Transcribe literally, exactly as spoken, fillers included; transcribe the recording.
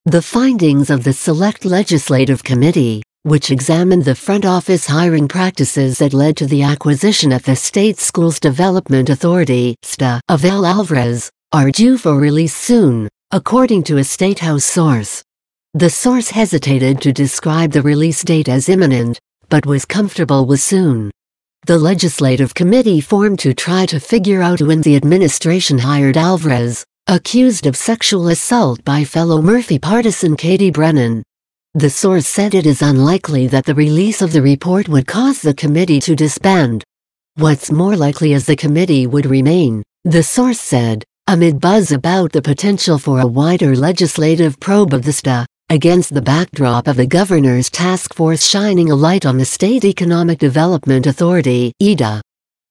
The findings of the Select Legislative Committee, which examined the front office hiring practices that led to the acquisition of the State Schools Development Authority (S D A) of L. Alvarez, are due for release soon, according to a State House source. The source hesitated to describe the release date as imminent, but was comfortable with soon. The Legislative Committee formed to try to figure out when the administration hired Alvarez, accused of sexual assault by fellow Murphy partisan Katie Brennan. The source said it is unlikely that the release of the report would cause the committee to disband. What's more likely is the committee would remain, the source said, amid buzz about the potential for a wider legislative probe of the S D A, against the backdrop of the governor's task force shining a light on the State Economic Development Authority (E D A).